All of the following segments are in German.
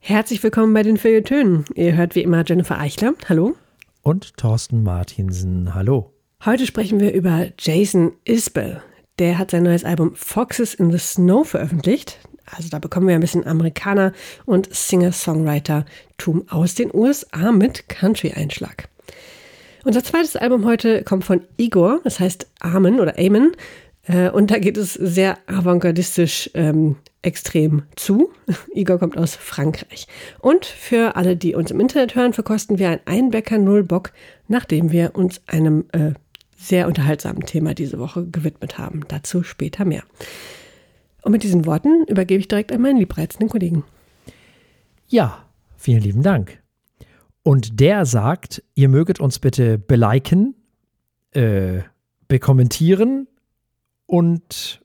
Herzlich willkommen bei den Feuilletönen. Ihr hört wie immer Jennifer Eichler. Hallo. Und Thorsten Martinsen. Hallo. Heute sprechen wir über Jason Isbell. Der hat sein neues Album Foxes in the Snow veröffentlicht. Also da bekommen wir ein bisschen Amerikaner und Singer-Songwriter-Tum aus den USA mit Country-Einschlag. Unser zweites Album heute kommt von Igor, das heißt Amen oder Amen. Und da geht es sehr avantgardistisch extrem zu. Igor kommt aus Frankreich. Und für alle, die uns im Internet hören, verkosten wir ein Einbäcker Null Bock, nachdem wir uns einem sehr unterhaltsamen Thema diese Woche gewidmet haben. Dazu später mehr. Und mit diesen Worten übergebe ich direkt an meinen liebreizenden Kollegen. Ja, vielen lieben Dank. Und der sagt, ihr möget uns bitte beliken, bekommentieren und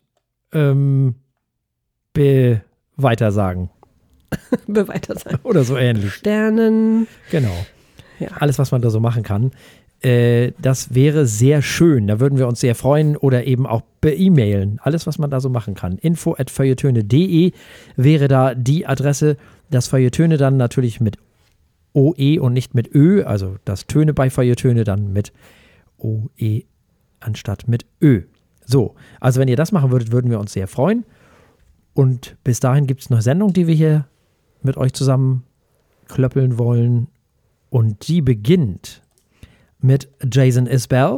weitersagen. Weitersagen. Oder so ähnlich. Sternen. Genau. Ja. Alles, was man da so machen kann. Das wäre sehr schön. Da würden wir uns sehr freuen oder eben auch e-mailen. Alles, was man da so machen kann. info@feuilletöne.de wäre da die Adresse. Das Feuilletöne dann natürlich mit OE und nicht mit Ö. Also das Töne bei Feuilletöne dann mit OE anstatt mit Ö. So, also wenn ihr das machen würdet, würden wir uns sehr freuen. Und bis dahin gibt es noch Sendungen, die wir hier mit euch zusammen klöppeln wollen. Und die beginnt mit Jason Isbell.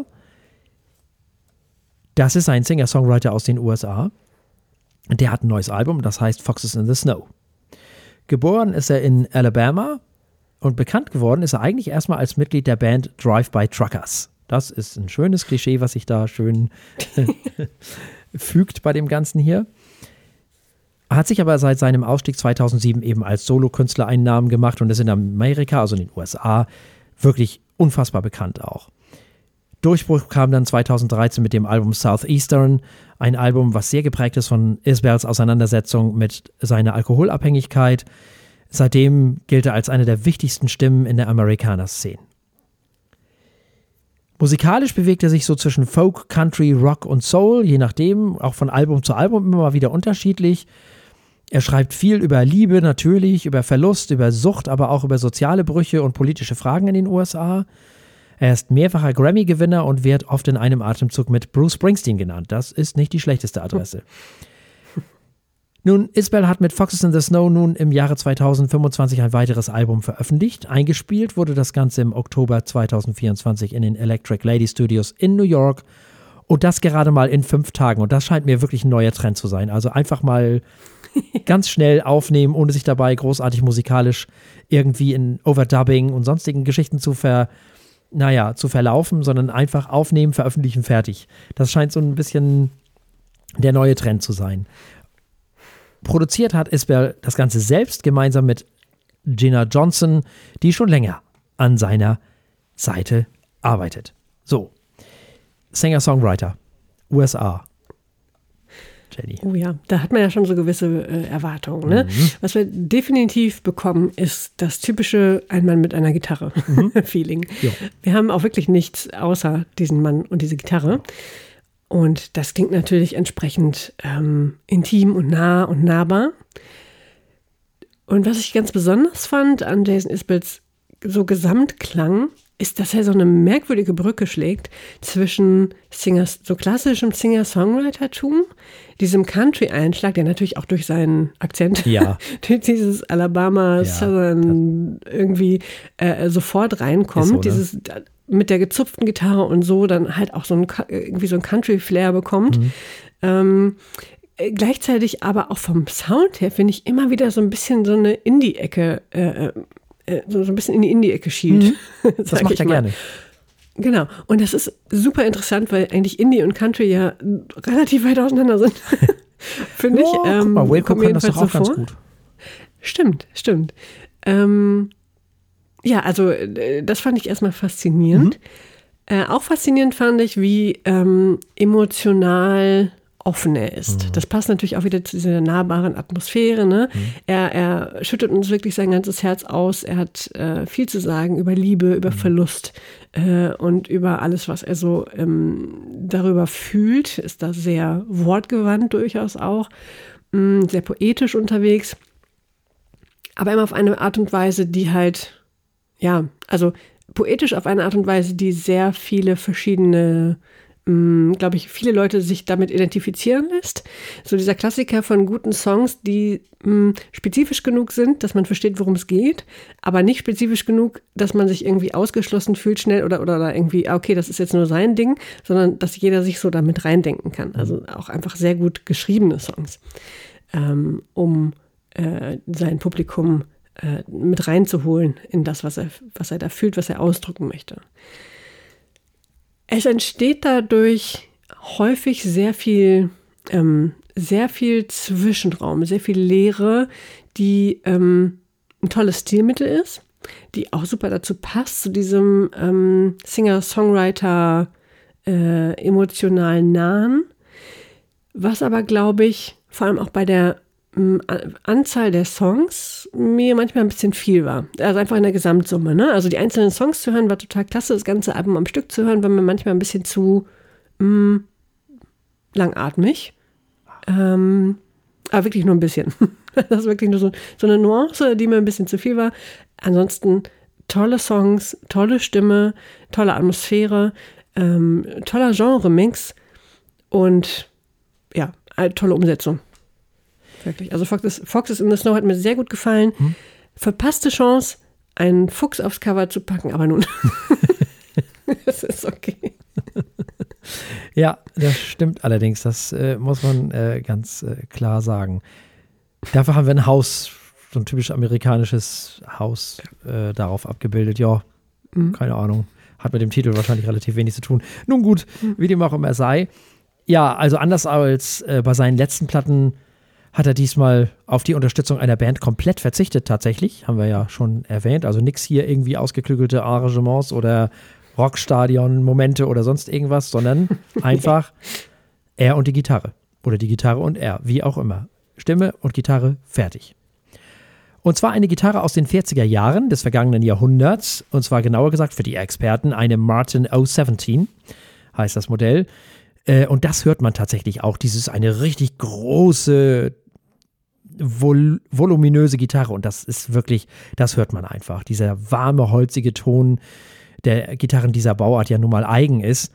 Das ist ein Singer-Songwriter aus den USA. Der hat ein neues Album, das heißt Foxes in the Snow. Geboren ist er in Alabama und bekannt geworden ist er eigentlich erstmal als Mitglied der Band Drive-By Truckers. Das ist ein schönes Klischee, was sich da schön fügt bei dem Ganzen hier. Hat sich aber seit seinem Ausstieg 2007 eben als Solokünstler einen Namen gemacht und ist in Amerika, also in den USA, wirklich unfassbar bekannt auch. Durchbruch kam dann 2013 mit dem Album Southeastern, ein Album, was sehr geprägt ist von Isbells Auseinandersetzung mit seiner Alkoholabhängigkeit. Seitdem gilt er als eine der wichtigsten Stimmen in der Amerikaner-Szene. Musikalisch bewegt er sich so zwischen Folk, Country, Rock und Soul, je nachdem, auch von Album zu Album immer mal wieder unterschiedlich. Er schreibt viel über Liebe natürlich, über Verlust, über Sucht, aber auch über soziale Brüche und politische Fragen in den USA. Er ist mehrfacher Grammy-Gewinner und wird oft in einem Atemzug mit Bruce Springsteen genannt. Das ist nicht die schlechteste Adresse. Nun, Isbell hat mit Foxes in the Snow nun im Jahre 2025 ein weiteres Album veröffentlicht. Eingespielt wurde das Ganze im Oktober 2024 in den Electric Lady Studios in New York. Und das gerade mal in 5 Tagen. Und das scheint mir wirklich ein neuer Trend zu sein. Also einfach mal ganz schnell aufnehmen, ohne sich dabei großartig musikalisch irgendwie in Overdubbing und sonstigen Geschichten zu verlaufen, sondern einfach aufnehmen, veröffentlichen, fertig. Das scheint so ein bisschen der neue Trend zu sein. Produziert hat Isbell das Ganze selbst, gemeinsam mit Gina Johnson, die schon länger an seiner Seite arbeitet. So, Singer-Songwriter, USA. Jenny. Oh ja, da hat man ja schon so gewisse Erwartungen. Ne? Was wir definitiv bekommen, ist das typische Ein Mann mit einer Gitarre-Feeling. Ja. Wir haben auch wirklich nichts außer diesen Mann und diese Gitarre. Und das klingt natürlich entsprechend intim und nah und nahbar. Und was ich ganz besonders fand an Jason Isbells so Gesamtklang, ist, dass er so eine merkwürdige Brücke schlägt zwischen so klassischem Singer-Songwriter-Tum, diesem Country-Einschlag, der natürlich auch durch seinen Akzent, durch dieses Alabama Southern sofort reinkommt, ist so, ne? dieses mit der gezupften Gitarre und so dann halt auch irgendwie so ein Country-Flair bekommt. Gleichzeitig aber auch vom Sound her finde ich immer wieder so ein bisschen so eine Indie-Ecke, so ein bisschen in die Indie-Ecke schielt. Das macht er gerne. Genau. Und das ist super interessant, weil eigentlich Indie und Country ja relativ weit auseinander sind. Finde ich. Guck mal, Wilco kann das doch auch ganz gut. Stimmt. Ja, also das fand ich erstmal faszinierend. Auch faszinierend fand ich, wie emotional offen er ist. Das passt natürlich auch wieder zu dieser nahbaren Atmosphäre. Ne? Er schüttet uns wirklich sein ganzes Herz aus. Er hat viel zu sagen über Liebe, über Verlust und über alles, was er so darüber fühlt. Ist da sehr wortgewandt durchaus auch, sehr poetisch unterwegs. aber immer auf eine Art und Weise, die halt, ja, also poetisch auf eine Art und Weise, die sehr viele verschiedene, glaube ich, viele Leute sich damit identifizieren lässt. So dieser Klassiker von guten Songs, die spezifisch genug sind, dass man versteht, worum es geht, aber nicht spezifisch genug, dass man sich irgendwie ausgeschlossen fühlt schnell oder irgendwie, okay, das ist jetzt nur sein Ding, sondern dass jeder sich so damit reindenken kann. Also auch einfach sehr gut geschriebene Songs, um sein Publikum mit reinzuholen in das, was er da fühlt, was er ausdrücken möchte. Es entsteht dadurch häufig sehr viel Zwischenraum, sehr viel Leere, die ein tolles Stilmittel ist, die auch super dazu passt, zu diesem Singer-Songwriter emotional nahen, was aber, glaube ich, vor allem auch bei der Anzahl der Songs mir manchmal ein bisschen viel war. Also einfach in der Gesamtsumme. Ne? Also die einzelnen Songs zu hören war total klasse, das ganze Album am Stück zu hören, war mir manchmal ein bisschen zu langatmig. Aber wirklich nur ein bisschen. Das ist wirklich nur so eine Nuance, die mir ein bisschen zu viel war. Ansonsten tolle Songs, tolle Stimme, tolle Atmosphäre, toller Genre-Mix und ja, tolle Umsetzung. Wirklich. Also Foxes in the Snow hat mir sehr gut gefallen. Verpasste Chance, einen Fuchs aufs Cover zu packen, aber nun. Das ist okay. Ja, das stimmt allerdings. Das muss man ganz klar sagen. Dafür haben wir ein Haus, so ein typisch amerikanisches Haus darauf abgebildet. Ja, keine Ahnung. Hat mit dem Titel wahrscheinlich relativ wenig zu tun. Nun gut, wie dem auch immer sei. Ja, also anders als bei seinen letzten Platten hat er diesmal auf die Unterstützung einer Band komplett verzichtet tatsächlich. Haben wir ja schon erwähnt. Also nix hier irgendwie ausgeklügelte Arrangements oder Rockstadion-Momente oder sonst irgendwas, sondern einfach er und die Gitarre. Oder die Gitarre und er, wie auch immer. Stimme und Gitarre, fertig. Und zwar eine Gitarre aus den 40er Jahren des vergangenen Jahrhunderts. Und zwar genauer gesagt für die Experten eine Martin 017, heißt das Modell. Und das hört man tatsächlich auch. Dieses eine richtig große, voluminöse Gitarre. Und das ist wirklich, das hört man einfach. Dieser warme, holzige Ton der Gitarren dieser Bauart ja nun mal eigen ist.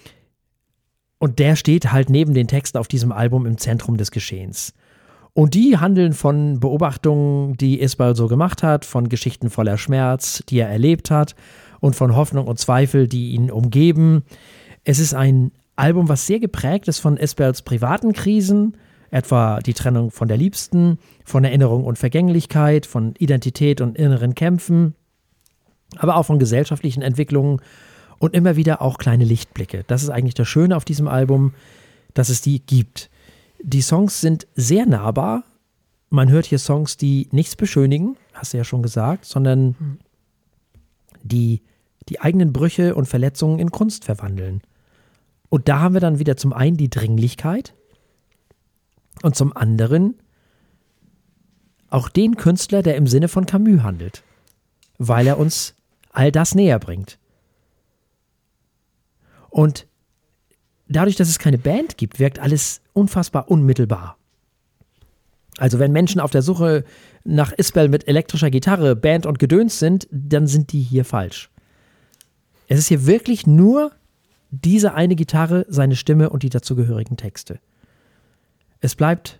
Und der steht halt neben den Texten auf diesem Album im Zentrum des Geschehens. Und die handeln von Beobachtungen, die Isbell so gemacht hat, von Geschichten voller Schmerz, die er erlebt hat und von Hoffnung und Zweifel, die ihn umgeben. Es ist ein Album, was sehr geprägt ist von Isbells privaten Krisen, etwa die Trennung von der Liebsten, von Erinnerung und Vergänglichkeit, von Identität und inneren Kämpfen, aber auch von gesellschaftlichen Entwicklungen und immer wieder auch kleine Lichtblicke. Das ist eigentlich das Schöne auf diesem Album, dass es die gibt. Die Songs sind sehr nahbar. Man hört hier Songs, die nichts beschönigen, hast du ja schon gesagt, sondern die eigenen Brüche und Verletzungen in Kunst verwandeln. Und da haben wir dann wieder zum einen die Dringlichkeit und zum anderen auch den Künstler, der im Sinne von Camus handelt, weil er uns all das näher bringt. Und dadurch, dass es keine Band gibt, wirkt alles unfassbar unmittelbar. Also wenn Menschen auf der Suche nach Isbell mit elektrischer Gitarre, Band und Gedöns sind, dann sind die hier falsch. Es ist hier wirklich nur diese eine Gitarre, seine Stimme und die dazugehörigen Texte. Es bleibt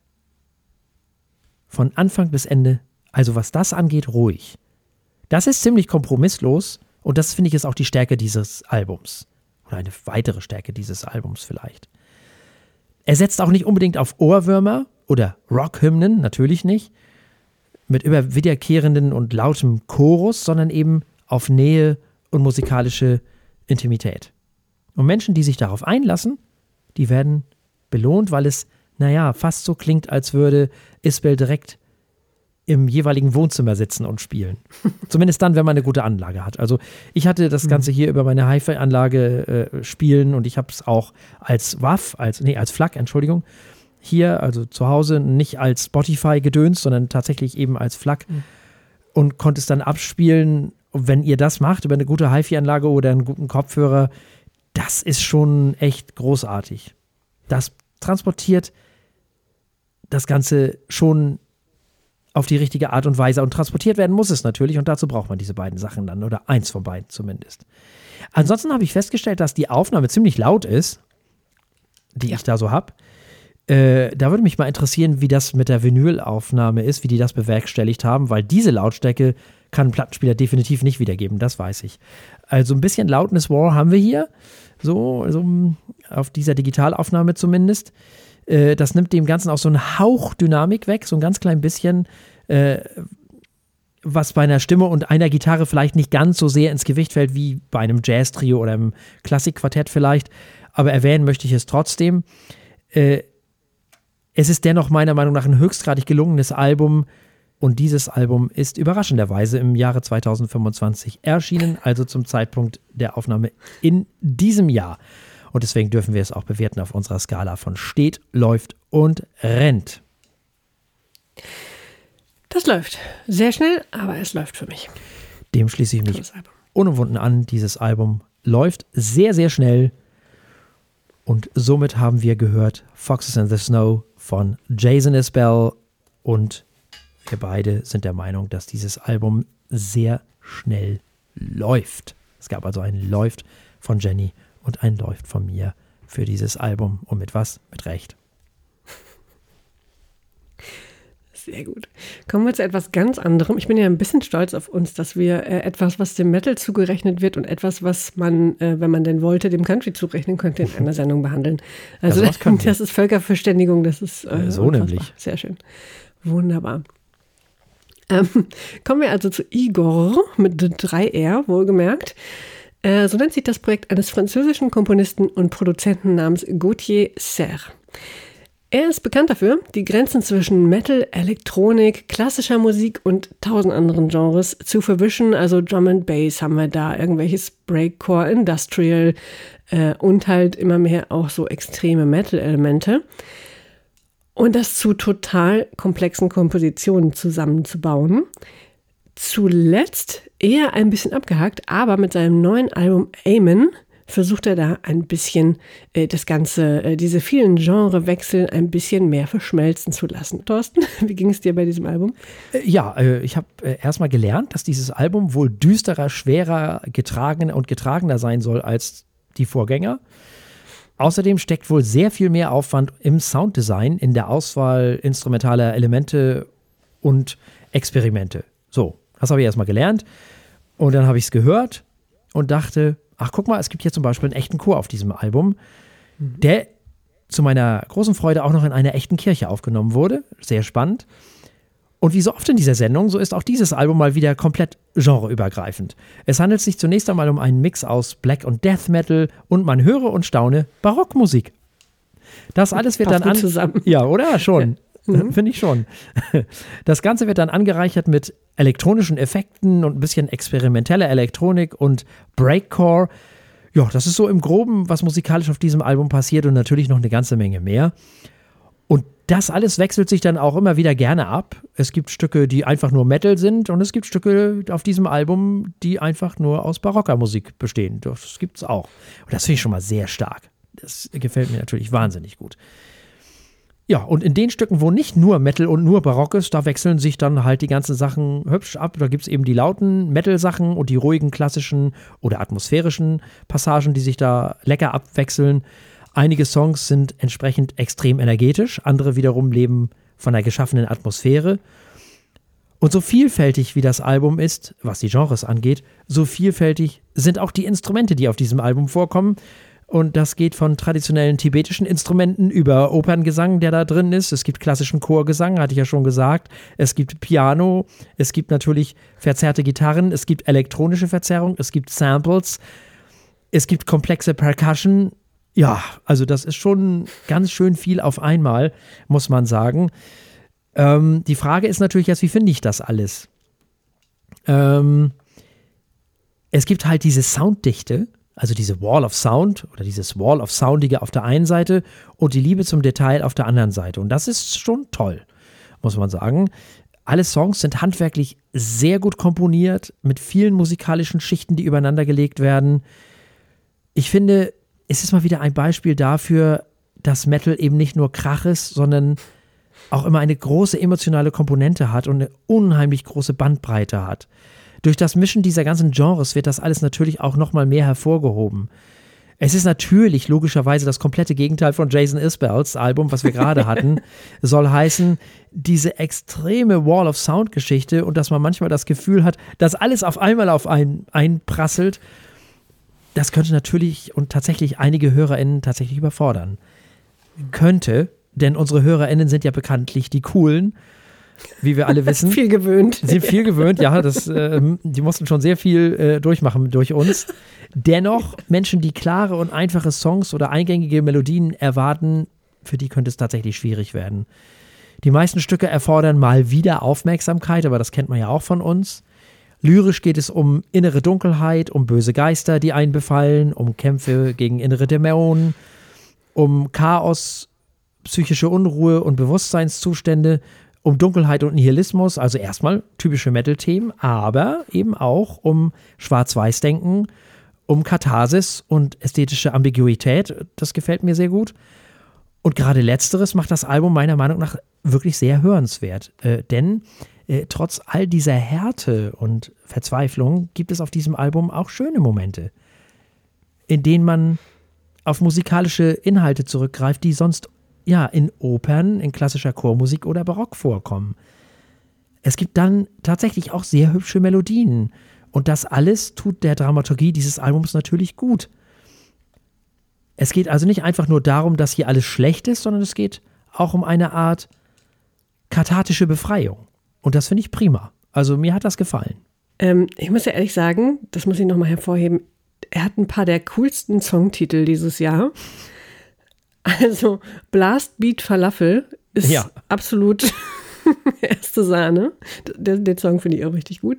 von Anfang bis Ende, also was das angeht, ruhig. Das ist ziemlich kompromisslos und das, finde ich, ist auch die Stärke dieses Albums. Oder eine weitere Stärke dieses Albums vielleicht. Er setzt auch nicht unbedingt auf Ohrwürmer oder Rockhymnen, natürlich nicht, mit immer wiederkehrenden und lautem Chorus, sondern eben auf Nähe und musikalische Intimität. Und Menschen, die sich darauf einlassen, die werden belohnt, weil es, fast so klingt, als würde Isbell direkt im jeweiligen Wohnzimmer sitzen und spielen. Zumindest dann, wenn man eine gute Anlage hat. Also ich hatte das Ganze hier über meine Hi-Fi-Anlage spielen und ich habe es auch als WAV, als FLAC, Entschuldigung, hier, also zu Hause, nicht als Spotify-Gedöns, sondern tatsächlich eben als FLAC und konnte es dann abspielen. Und wenn ihr das macht, über eine gute Hi-Fi-Anlage oder einen guten Kopfhörer, das ist schon echt großartig. Das transportiert das Ganze schon auf die richtige Art und Weise. Und transportiert werden muss es natürlich und dazu braucht man diese beiden Sachen dann oder eins von beiden zumindest. Ansonsten habe ich festgestellt, dass die Aufnahme ziemlich laut ist, die ich da so habe. Da würde mich mal interessieren, wie das mit der Vinylaufnahme ist, wie die das bewerkstelligt haben, weil diese Lautstärke kann ein Plattenspieler definitiv nicht wiedergeben, das weiß ich. Also ein bisschen Loudness War haben wir hier, so auf dieser Digitalaufnahme zumindest. Das nimmt dem Ganzen auch so einen Hauch Dynamik weg, so ein ganz klein bisschen, was bei einer Stimme und einer Gitarre vielleicht nicht ganz so sehr ins Gewicht fällt wie bei einem Jazz-Trio oder einem Klassikquartett vielleicht, aber erwähnen möchte ich es trotzdem. Es ist dennoch meiner Meinung nach ein höchstgradig gelungenes Album und dieses Album ist überraschenderweise im Jahre 2025 erschienen, also zum Zeitpunkt der Aufnahme in diesem Jahr. Und deswegen dürfen wir es auch bewerten auf unserer Skala von steht, läuft und rennt. Das läuft. Sehr schnell, aber es läuft für mich. Dem schließe ich mich unumwunden an. Dieses Album läuft sehr, sehr schnell. Und somit haben wir gehört Foxes in the Snow von Jason Isbell. Und wir beide sind der Meinung, dass dieses Album sehr schnell läuft. Es gab also ein Läuft von Jenny und ein Läuft von mir für dieses Album. Und mit was? Mit Recht. Sehr gut. Kommen wir zu etwas ganz anderem. Ich bin ja ein bisschen stolz auf uns, dass wir etwas, was dem Metal zugerechnet wird und etwas, was man, wenn man denn wollte, dem Country zurechnen könnte, in einer Sendung behandeln. Also das ist Völkerverständigung, das ist so unfassbar. Nämlich. Sehr schön. Wunderbar. Kommen wir also zu Igor mit 3R, wohlgemerkt. So nennt sich das Projekt eines französischen Komponisten und Produzenten namens Gauthier Serre. Er ist bekannt dafür, die Grenzen zwischen Metal, Elektronik, klassischer Musik und 1000 anderen Genres zu verwischen. Also Drum and Bass haben wir da, irgendwelches Breakcore, Industrial und halt immer mehr auch so extreme Metal-Elemente. Und das zu total komplexen Kompositionen zusammenzubauen. Zuletzt eher ein bisschen abgehakt, aber mit seinem neuen Album Amen versucht er da ein bisschen das Ganze, diese vielen Genrewechsel ein bisschen mehr verschmelzen zu lassen. Thorsten, wie ging es dir bei diesem Album? Ich habe erstmal gelernt, dass dieses Album wohl düsterer, schwerer, getragener sein soll als die Vorgänger. Außerdem steckt wohl sehr viel mehr Aufwand im Sounddesign, in der Auswahl instrumentaler Elemente und Experimente. So, das habe ich erstmal gelernt und dann habe ich es gehört und dachte, ach guck mal, es gibt hier zum Beispiel einen echten Chor auf diesem Album, der zu meiner großen Freude auch noch in einer echten Kirche aufgenommen wurde. Sehr spannend. Und wie so oft in dieser Sendung, so ist auch dieses Album mal wieder komplett genreübergreifend. Es handelt sich zunächst einmal um einen Mix aus Black und Death Metal und man höre und staune Barockmusik. Das alles wird dann zusammen. Ja, oder? Schon. Ja. Finde ich schon. Das Ganze wird dann angereichert mit elektronischen Effekten und ein bisschen experimenteller Elektronik und Breakcore. Ja, das ist so im Groben, was musikalisch auf diesem Album passiert und natürlich noch eine ganze Menge mehr. Und das alles wechselt sich dann auch immer wieder gerne ab. Es gibt Stücke, die einfach nur Metal sind und es gibt Stücke auf diesem Album, die einfach nur aus barocker Musik bestehen. Das gibt's auch. Und das finde ich schon mal sehr stark. Das gefällt mir natürlich wahnsinnig gut. Ja, und in den Stücken, wo nicht nur Metal und nur Barock ist, da wechseln sich dann halt die ganzen Sachen hübsch ab. Da gibt es eben die lauten Metal-Sachen und die ruhigen, klassischen oder atmosphärischen Passagen, die sich da lecker abwechseln. Einige Songs sind entsprechend extrem energetisch, andere wiederum leben von der geschaffenen Atmosphäre. Und so vielfältig wie das Album ist, was die Genres angeht, so vielfältig sind auch die Instrumente, die auf diesem Album vorkommen. Und das geht von traditionellen tibetischen Instrumenten über Operngesang, der da drin ist. Es gibt klassischen Chorgesang, hatte ich ja schon gesagt. Es gibt Piano, es gibt natürlich verzerrte Gitarren, es gibt elektronische Verzerrung, es gibt Samples, es gibt komplexe Percussion. Ja, also das ist schon ganz schön viel auf einmal, muss man sagen. Die Frage ist natürlich jetzt, wie finde ich das alles? Es gibt halt diese Sounddichte, also diese Wall of Sound oder dieses Wall of Soundige auf der einen Seite und die Liebe zum Detail auf der anderen Seite. Und das ist schon toll, muss man sagen. Alle Songs sind handwerklich sehr gut komponiert, mit vielen musikalischen Schichten, die übereinander gelegt werden. Ich finde, es ist mal wieder ein Beispiel dafür, dass Metal eben nicht nur Krach ist, sondern auch immer eine große emotionale Komponente hat und eine unheimlich große Bandbreite hat. Durch das Mischen dieser ganzen Genres wird das alles natürlich auch nochmal mehr hervorgehoben. Es ist natürlich logischerweise das komplette Gegenteil von Jason Isbells Album, was wir gerade hatten. Soll heißen, diese extreme Wall of Sound Geschichte und dass man manchmal das Gefühl hat, dass alles auf einmal auf einen einprasselt, das könnte natürlich und tatsächlich einige HörerInnen tatsächlich überfordern. Könnte, denn unsere HörerInnen sind ja bekanntlich die Coolen, wie wir alle wissen. Viel gewöhnt. Sind viel gewöhnt, ja. Die mussten schon sehr viel durchmachen durch uns. Dennoch, Menschen, die klare und einfache Songs oder eingängige Melodien erwarten, für die könnte es tatsächlich schwierig werden. Die meisten Stücke erfordern mal wieder Aufmerksamkeit, aber das kennt man ja auch von uns. Lyrisch geht es um innere Dunkelheit, um böse Geister, die einen befallen, um Kämpfe gegen innere Dämonen, um Chaos, psychische Unruhe und Bewusstseinszustände, um Dunkelheit und Nihilismus, also erstmal typische Metal-Themen, aber eben auch um Schwarz-Weiß-Denken, um Katharsis und ästhetische Ambiguität. Das gefällt mir sehr gut. Und gerade Letzteres macht das Album meiner Meinung nach wirklich sehr hörenswert. Denn trotz all dieser Härte und Verzweiflung gibt es auf diesem Album auch schöne Momente, in denen man auf musikalische Inhalte zurückgreift, die sonst in Opern, in klassischer Chormusik oder Barock vorkommen. Es gibt dann tatsächlich auch sehr hübsche Melodien. Und das alles tut der Dramaturgie dieses Albums natürlich gut. Es geht also nicht einfach nur darum, dass hier alles schlecht ist, sondern es geht auch um eine Art kathartische Befreiung. Und das finde ich prima. Also mir hat das gefallen. Ich muss ja ehrlich sagen, das muss ich nochmal hervorheben, er hat ein paar der coolsten Songtitel dieses Jahr. Also Blast Beat Falafel ist absolut erste Sahne. Den Song finde ich auch richtig gut.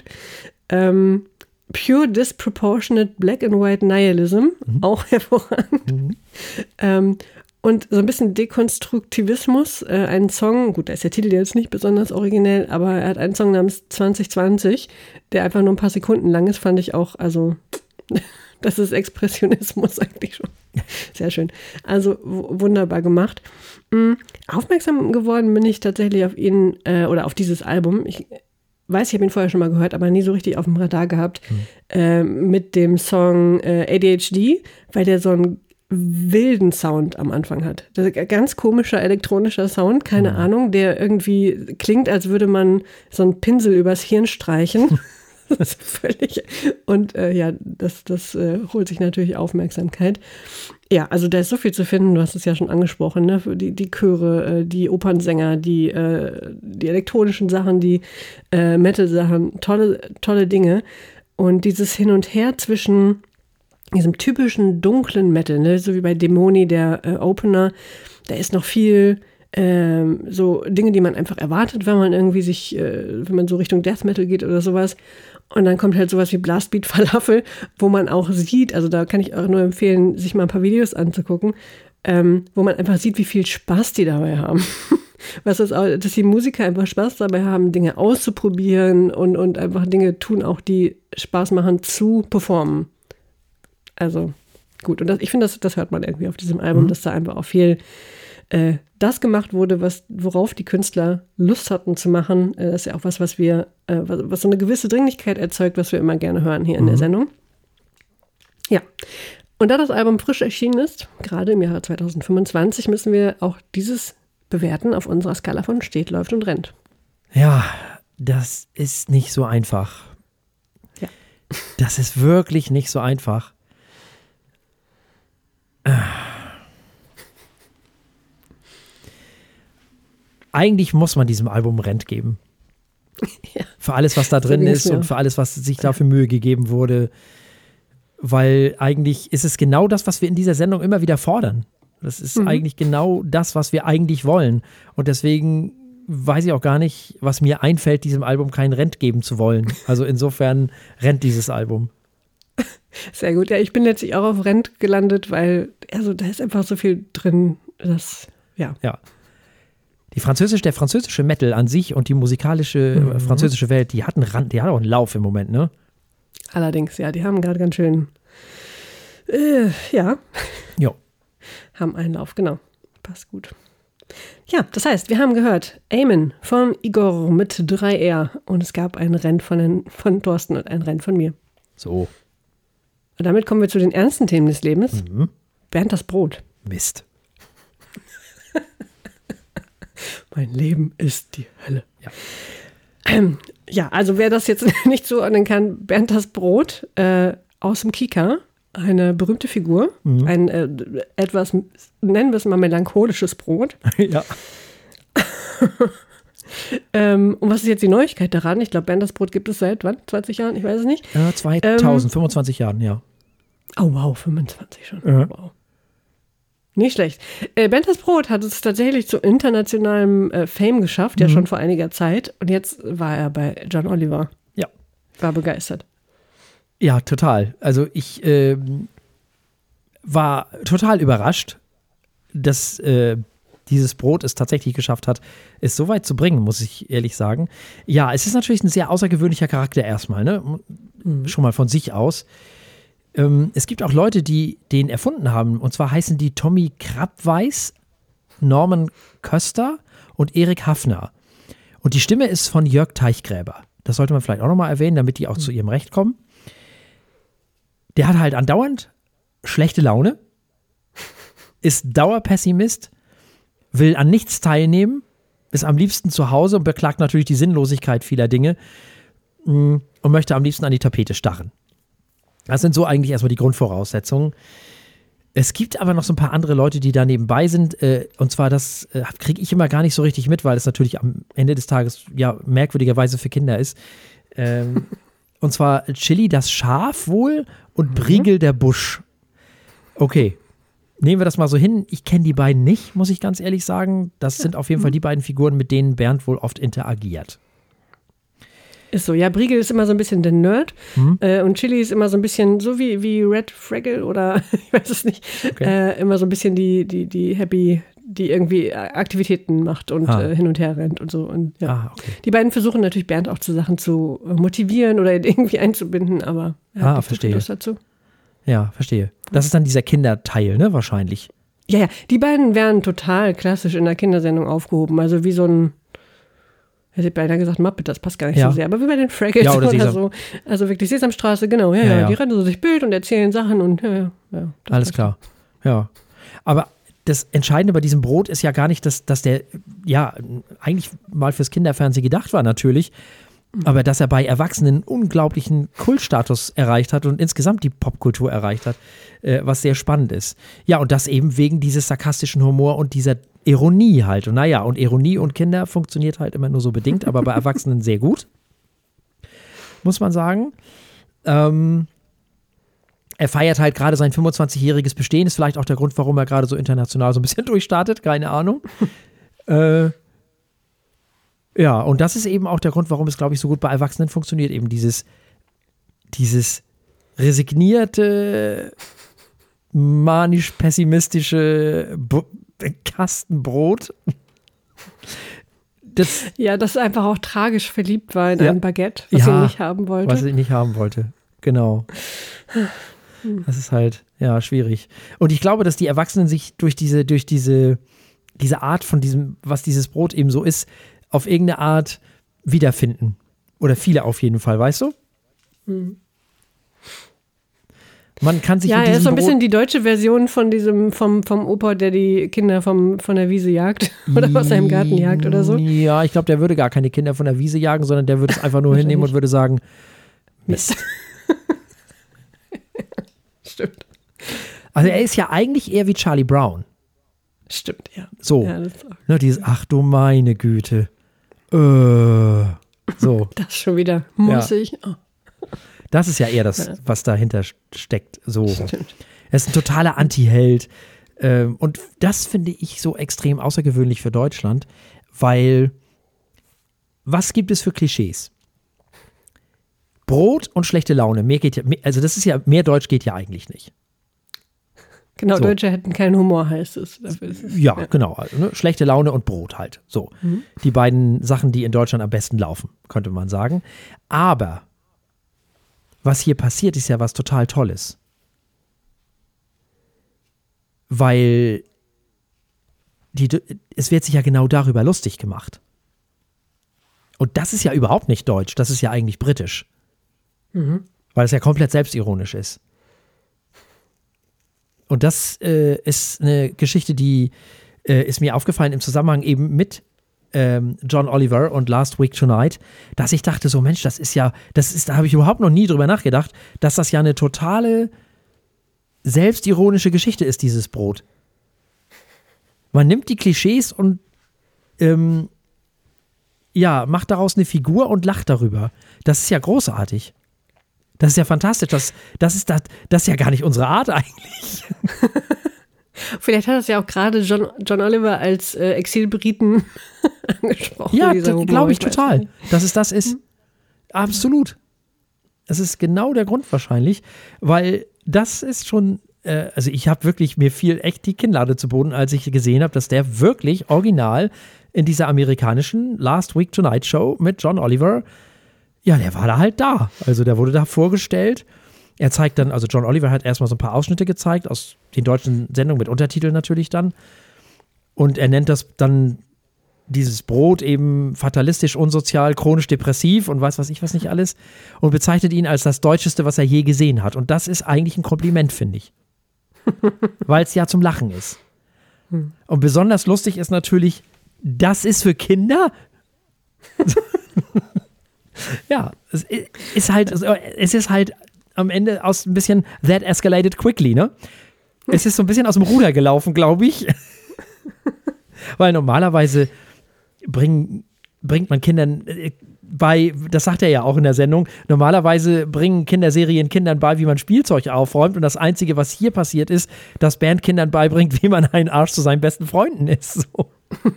Pure Disproportionate Black and White Nihilism, auch hervorragend. Und so ein bisschen Dekonstruktivismus, einen Song, gut, da ist der Titel jetzt nicht besonders originell, aber er hat einen Song namens 2020, der einfach nur ein paar Sekunden lang ist, fand ich auch, also das ist Expressionismus eigentlich schon. Sehr schön. Also wunderbar gemacht. Aufmerksam geworden bin ich tatsächlich auf ihn oder auf dieses Album. Ich weiß, ich habe ihn vorher schon mal gehört, aber nie so richtig auf dem Radar gehabt, mit dem Song ADHD, weil der so einen wilden Sound am Anfang hat. Das ist ein ganz komischer elektronischer Sound, keine Ahnung, der irgendwie klingt, als würde man so einen Pinsel übers Hirn streichen. Das ist völlig. Und das holt sich natürlich Aufmerksamkeit. Ja, also da ist so viel zu finden, du hast es ja schon angesprochen, ne? Die Chöre, die Opernsänger, die elektronischen Sachen, die Metal-Sachen, tolle Dinge. Und dieses Hin und Her zwischen diesem typischen dunklen Metal, ne? So wie bei Dämoni, der Opener, da ist noch viel so Dinge, die man einfach erwartet, wenn man irgendwie wenn man so Richtung Death Metal geht oder sowas. Und dann kommt halt sowas wie Blast Beat Falafel, wo man auch sieht, also da kann ich auch nur empfehlen, sich mal ein paar Videos anzugucken, wo man einfach sieht, wie viel Spaß die dabei haben. Dass die Musiker einfach Spaß dabei haben, Dinge auszuprobieren und einfach Dinge tun, auch die Spaß machen, zu performen. Also gut, und ich finde, das hört man irgendwie auf diesem Album, dass da einfach auch viel das gemacht wurde, worauf die Künstler Lust hatten zu machen. Das ist ja auch was wir, was so eine gewisse Dringlichkeit erzeugt, was wir immer gerne hören hier in der Sendung. Ja, und da das Album frisch erschienen ist, gerade im Jahre 2025, müssen wir auch dieses bewerten auf unserer Skala von steht, läuft und rennt. Ja, das ist nicht so einfach. Ja. Das ist wirklich nicht so einfach. Eigentlich muss man diesem Album Rent geben. Ja. Für alles, was da drin ist und für alles, was sich da für Mühe gegeben wurde. Weil eigentlich ist es genau das, was wir in dieser Sendung immer wieder fordern. Das ist eigentlich genau das, was wir eigentlich wollen. Und deswegen weiß ich auch gar nicht, was mir einfällt, diesem Album keinen Rent geben zu wollen. Also insofern rennt dieses Album. Sehr gut. Ja, ich bin letztlich auch auf Rent gelandet, weil da ist einfach so viel drin. Ja. Der französische Metal an sich und die musikalische französische Welt, die hat auch einen Lauf im Moment, ne? Allerdings, ja, die haben gerade ganz schön, Jo. haben einen Lauf, genau. Passt gut. Ja, das heißt, wir haben gehört Amen von Igor mit 3R und es gab ein Rennen von Thorsten und ein Rennen von mir. So. Und damit kommen wir zu den ernsten Themen des Lebens. Bernd das Brot. Mist. Mein Leben ist die Hölle. Ja, also wer das jetzt nicht zuordnen kann, Bernd das Brot aus dem Kika, eine berühmte Figur, ein etwas, nennen wir es mal, melancholisches Brot. Ja. Und was ist jetzt die Neuigkeit daran? Ich glaube, Bernd das Brot gibt es seit, wann? 20 Jahren? Ich weiß es nicht. 25 Jahren, ja. Oh wow, 25 schon. Wow. Nicht schlecht. Bernd das Brot hat es tatsächlich zu internationalem Fame geschafft, ja schon vor einiger Zeit. Und jetzt war er bei John Oliver. Ja. War begeistert. Ja, total. Also ich war total überrascht, dass dieses Brot es tatsächlich geschafft hat, es so weit zu bringen, muss ich ehrlich sagen. Ja, es ist natürlich ein sehr außergewöhnlicher Charakter erstmal, ne? Schon mal von sich aus. Es gibt auch Leute, die den erfunden haben. Und zwar heißen die Tommy Krabweis, Norman Köster und Erik Hafner. Und die Stimme ist von Jörg Teichgräber. Das sollte man vielleicht auch nochmal erwähnen, damit die auch zu ihrem Recht kommen. Der hat halt andauernd schlechte Laune, ist Dauerpessimist, will an nichts teilnehmen, ist am liebsten zu Hause und beklagt natürlich die Sinnlosigkeit vieler Dinge und möchte am liebsten an die Tapete starren. Das sind so eigentlich erstmal die Grundvoraussetzungen. Es gibt aber noch so ein paar andere Leute, die da nebenbei sind. Und zwar, das kriege ich immer gar nicht so richtig mit, weil es natürlich am Ende des Tages ja merkwürdigerweise für Kinder ist. Und zwar Chili das Schaf wohl und Briegel der Busch. Okay, nehmen wir das mal so hin. Ich kenne die beiden nicht, muss ich ganz ehrlich sagen. Das sind auf jeden Fall die beiden Figuren, mit denen Bernd wohl oft interagiert. Ist so, ja, Briegel ist immer so ein bisschen der Nerd und Chili ist immer so ein bisschen so wie Red Fraggle oder ich weiß es nicht, immer so ein bisschen die Happy, die irgendwie Aktivitäten macht und hin und her rennt und so. Und ja. Okay. Die beiden versuchen natürlich Bernd auch zu Sachen zu motivieren oder irgendwie einzubinden, aber er hat nicht so viel Lust dazu. Ja, verstehe. Das ist dann dieser Kinderteil, ne, wahrscheinlich. Ja, die beiden wären total klassisch in der Kindersendung aufgehoben, also wie so ein ich hätte beinahe gesagt Muppet, das passt gar nicht so sehr, aber wie bei den Fraggles oder so. Also wirklich Sesamstraße, genau, ja. Die rennen so sich Bild und erzählen Sachen und ja. Alles klar, ja. Aber das Entscheidende bei diesem Brot ist ja gar nicht, dass der ja eigentlich mal fürs Kinderfernsehen gedacht war natürlich, aber dass er bei Erwachsenen unglaublichen Kultstatus erreicht hat und insgesamt die Popkultur erreicht hat, was sehr spannend ist. Ja, und das eben wegen dieses sarkastischen Humor und dieser Ironie halt. Und naja, und Ironie und Kinder funktioniert halt immer nur so bedingt, aber bei Erwachsenen sehr gut, muss man sagen. Er feiert halt gerade sein 25-jähriges Bestehen, ist vielleicht auch der Grund, warum er gerade so international so ein bisschen durchstartet, keine Ahnung. Ja, und das ist eben auch der Grund, warum es, glaube ich, so gut bei Erwachsenen funktioniert. Eben dieses resignierte, manisch-pessimistische Kastenbrot. Das einfach auch tragisch verliebt war in ein Baguette, was er nicht haben wollte. Was er nicht haben wollte, genau. Das ist halt, ja, schwierig. Und ich glaube, dass die Erwachsenen sich durch diese Art von diesem, was dieses Brot eben so ist, auf irgendeine Art wiederfinden. Oder viele auf jeden Fall, weißt du? Man kann sich er ist so ein bisschen die deutsche Version von diesem, vom Opa, der die Kinder von der Wiese jagt oder aus seinem Garten jagt oder so. Ja, ich glaube, der würde gar keine Kinder von der Wiese jagen, sondern der würde es einfach nur hinnehmen und würde sagen, Mist. Stimmt. Also er ist ja eigentlich eher wie Charlie Brown. Stimmt, ja. So, ja, ne, dieses, ach du meine Güte. So. Das schon wieder, muss ich. Oh. Das ist ja eher das, was dahinter steckt. So. Stimmt. Er ist ein totaler Anti-Held. Und das finde ich so extrem außergewöhnlich für Deutschland, weil was gibt es für Klischees? Brot und schlechte Laune. Mehr Deutsch geht ja eigentlich nicht. Genau, so. Deutsche hätten keinen Humor, heißt es. Ja, genau. Also, ne? Schlechte Laune und Brot halt. So. Die beiden Sachen, die in Deutschland am besten laufen, könnte man sagen. Aber was hier passiert, ist ja was total Tolles. Weil es wird sich ja genau darüber lustig gemacht. Und das ist ja überhaupt nicht deutsch, das ist ja eigentlich britisch. Weil es ja komplett selbstironisch ist. Und das ist eine Geschichte, die ist mir aufgefallen im Zusammenhang eben mit John Oliver und Last Week Tonight, dass ich dachte so, Mensch, da habe ich überhaupt noch nie drüber nachgedacht, dass das ja eine totale selbstironische Geschichte ist, dieses Brot. Man nimmt die Klischees und macht daraus eine Figur und lacht darüber. Das ist ja großartig. Das ist ja fantastisch. Das ist ja gar nicht unsere Art eigentlich. Vielleicht hat das ja auch gerade John Oliver als Exilbriten angesprochen. Ja, glaube ich total, dass es das ist. Absolut. Das ist genau der Grund wahrscheinlich, weil das ist schon, also ich habe wirklich, mir fiel echt die Kinnlade zu Boden, als ich gesehen habe, dass der wirklich original in dieser amerikanischen Last Week Tonight Show mit John Oliver, ja, der war da halt da. Also der wurde da vorgestellt. Er zeigt dann, also John Oliver hat erstmal so ein paar Ausschnitte gezeigt aus den deutschen Sendungen mit Untertiteln natürlich dann. Und er nennt das dann dieses Brot eben fatalistisch, unsozial, chronisch depressiv und weiß was ich was nicht alles und bezeichnet ihn als das Deutscheste, was er je gesehen hat. Und das ist eigentlich ein Kompliment, finde ich. Weil es ja zum Lachen ist. Und besonders lustig ist natürlich, das ist für Kinder. Ja, es ist halt am Ende aus ein bisschen that escalated quickly, ne? Es ist so ein bisschen aus dem Ruder gelaufen, glaube ich. Weil normalerweise bringt man Kindern bei, das sagt er ja auch in der Sendung, normalerweise bringen Kinderserien Kindern bei, wie man Spielzeug aufräumt und das Einzige, was hier passiert ist, dass Bernd Kindern beibringt, wie man ein Arsch zu seinen besten Freunden ist. So.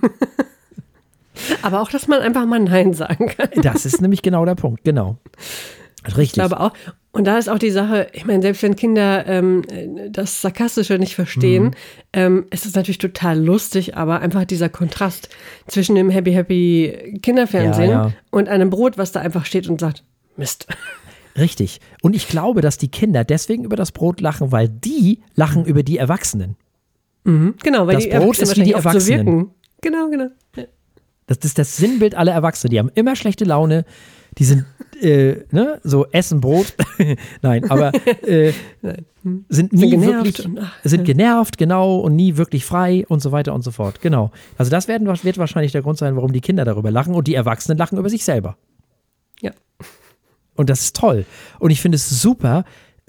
Aber auch, dass man einfach mal Nein sagen kann. Das ist nämlich genau der Punkt, genau. Richtig. Ich glaube auch. Und da ist auch die Sache, ich meine, selbst wenn Kinder das Sarkastische nicht verstehen, ist es natürlich total lustig, aber einfach dieser Kontrast zwischen dem Happy Kinderfernsehen und einem Brot, was da einfach steht und sagt, Mist. Richtig. Und ich glaube, dass die Kinder deswegen über das Brot lachen, weil die lachen über die Erwachsenen. Genau, weil das die Brot ist wie die Erwachsenen. So wirken. Genau. Ja. Das ist das Sinnbild aller Erwachsenen. Die haben immer schlechte Laune. Die sind, so essen Brot. Nein, aber sind nie genervt wirklich, genervt, genau, und nie wirklich frei und so weiter und so fort. Genau. Also das wird wahrscheinlich der Grund sein, warum die Kinder darüber lachen und die Erwachsenen lachen über sich selber. Ja. Und das ist toll. Und ich finde es super,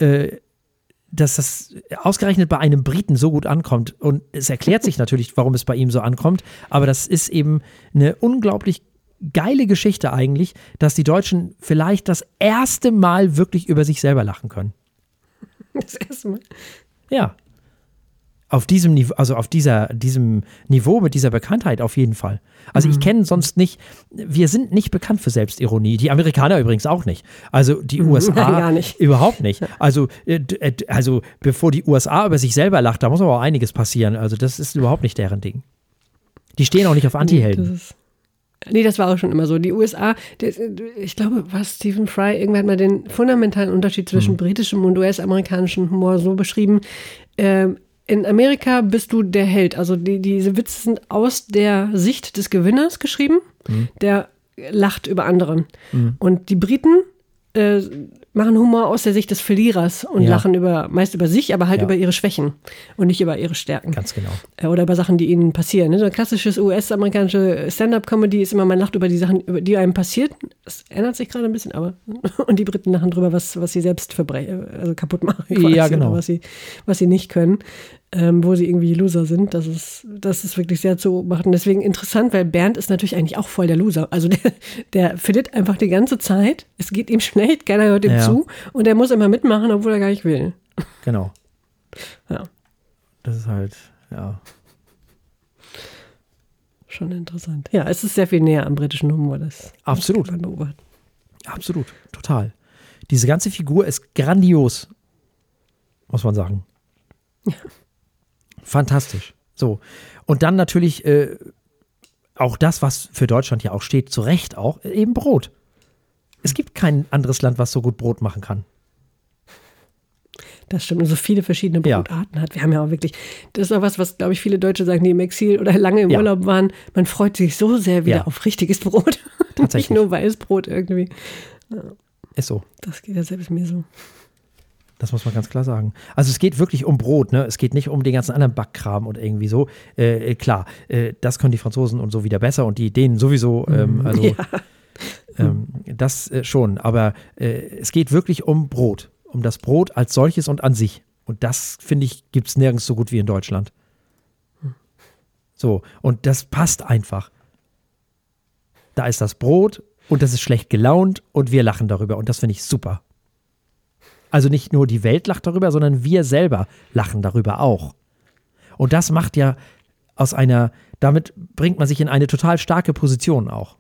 dass das ausgerechnet bei einem Briten so gut ankommt. Und es erklärt sich natürlich, warum es bei ihm so ankommt, aber das ist eben eine unglaublich geile Geschichte eigentlich, dass die Deutschen vielleicht das erste Mal wirklich über sich selber lachen können. Das erste Mal? Ja. Auf diesem Niveau, also auf diesem Niveau mit dieser Bekanntheit auf jeden Fall. Also ich kenne sonst nicht, wir sind nicht bekannt für Selbstironie. Die Amerikaner übrigens auch nicht. Also die USA gar nicht. Überhaupt nicht. Also bevor die USA über sich selber lacht, da muss aber auch einiges passieren. Also das ist überhaupt nicht deren Ding. Die stehen auch nicht auf Antihelden. Nee, das war auch schon immer so. Die USA, ich glaube, was Stephen Fry, irgendwann hat mal den fundamentalen Unterschied zwischen britischem und US-amerikanischem Humor so beschrieben. In Amerika bist du der Held. Also diese Witze sind aus der Sicht des Gewinners geschrieben. Der lacht über andere. Und die Briten machen Humor aus der Sicht des Verlierers und lachen meist über sich, aber halt über ihre Schwächen und nicht über ihre Stärken. Ganz genau. Oder über Sachen, die ihnen passieren. So ein klassisches US-amerikanische Stand-up-Comedy ist immer, man lacht über die Sachen, die einem passiert. Das ändert sich gerade ein bisschen, aber und die Briten lachen drüber, was sie selbst kaputt machen. Ja, genau. Was sie nicht können. Wo sie irgendwie Loser sind. Das ist wirklich sehr zu beobachten. Deswegen interessant, weil Bernd ist natürlich eigentlich auch voll der Loser. Also der verliert einfach die ganze Zeit. Es geht ihm schlecht, keiner hört ihm zu und er muss immer mitmachen, obwohl er gar nicht will. Genau. Ja. Das ist halt, schon interessant. Ja, es ist sehr viel näher am britischen Humor. Absolut. Das kann man beobachten. Absolut, total. Diese ganze Figur ist grandios, muss man sagen. Ja. Fantastisch. So. Und dann natürlich auch das, was für Deutschland ja auch steht, zu Recht auch, eben Brot. Es gibt kein anderes Land, was so gut Brot machen kann. Das stimmt. Und so viele verschiedene Brotarten hat. Wir haben ja auch wirklich, das ist auch was, glaube ich, viele Deutsche sagen, die im Exil oder lange im Urlaub waren. Man freut sich so sehr wieder auf richtiges Brot. Tatsächlich. Nicht nur Weißbrot irgendwie. Ja. Ist so. Das geht ja selbst mir so. Das muss man ganz klar sagen. Also es geht wirklich um Brot, ne? Es geht nicht um den ganzen anderen Backkram und irgendwie so. Klar, das können die Franzosen und so wieder besser und die Dänen sowieso. Das schon. Aber es geht wirklich um Brot. Um das Brot als solches und an sich. Und das, finde ich, gibt es nirgends so gut wie in Deutschland. So, und das passt einfach. Da ist das Brot und das ist schlecht gelaunt und wir lachen darüber. Und das finde ich super. Also nicht nur die Welt lacht darüber, sondern wir selber lachen darüber auch. Und das macht ja damit bringt man sich in eine total starke Position auch.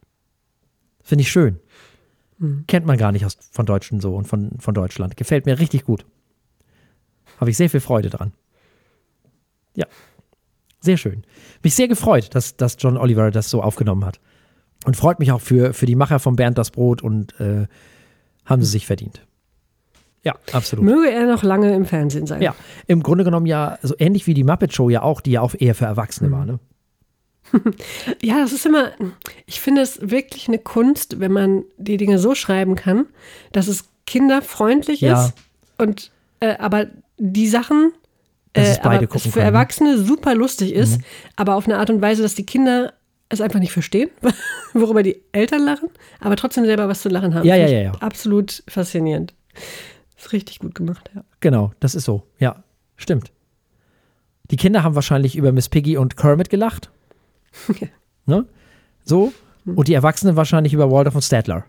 Finde ich schön. Kennt man gar nicht von Deutschen so und von Deutschland. Gefällt mir richtig gut. Habe ich sehr viel Freude dran. Ja, sehr schön. Mich sehr gefreut, dass John Oliver das so aufgenommen hat. Und freut mich auch für die Macher von Bernd das Brot und haben sie sich verdient. Ja, absolut. Möge er noch lange im Fernsehen sein. Ja, im Grunde genommen ja so ähnlich wie die Muppet Show ja auch, die ja auch eher für Erwachsene war, ne? Ja, das ist immer, ich finde es wirklich eine Kunst, wenn man die Dinge so schreiben kann, dass es kinderfreundlich ist und aber die Sachen beide aber für Erwachsene super lustig ist, aber auf eine Art und Weise, dass die Kinder es einfach nicht verstehen, worüber die Eltern lachen, aber trotzdem selber was zu lachen haben. Ja. Absolut faszinierend. Ist richtig gut gemacht, ja. Genau, das ist so. Ja, stimmt. Die Kinder haben wahrscheinlich über Miss Piggy und Kermit gelacht. Ja. Ne? So. Und die Erwachsenen wahrscheinlich über Waldorf und Statler.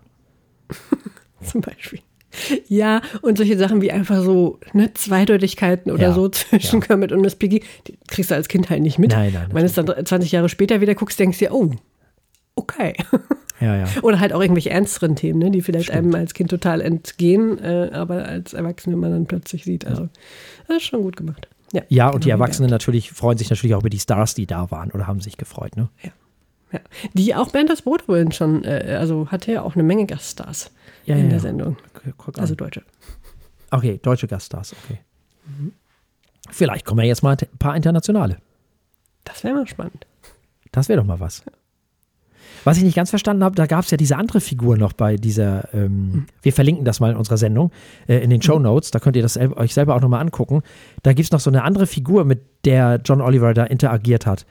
Zum Beispiel. Ja, und solche Sachen wie einfach so Zweideutigkeiten oder so zwischen Kermit und Miss Piggy, die kriegst du als Kind halt nicht mit. Nein. Wenn du es dann 20 Jahre später wieder guckst, denkst du dir, oh, okay. Ja. Oder halt auch irgendwelche ernsteren Themen, ne, die vielleicht einem als Kind total entgehen, aber als Erwachsene man dann plötzlich sieht. Also, das ist schon gut gemacht. Ja, und die Erwachsenen freuen sich natürlich auch über die Stars, die da waren oder haben sich gefreut, ne? Ja. Die auch Bernd das Brot wohl schon, also hatte ja auch eine Menge Gaststars in der Sendung. Okay, also Deutsche. Okay, deutsche Gaststars, okay. Vielleicht kommen ja jetzt mal ein paar internationale. Das wäre mal spannend. Das wäre doch mal was. Was ich nicht ganz verstanden habe, da gab es ja diese andere Figur noch bei dieser, wir verlinken das mal in unserer Sendung, in den Shownotes, da könnt ihr das euch selber auch nochmal angucken. Da gibt es noch so eine andere Figur, mit der John Oliver da interagiert hat.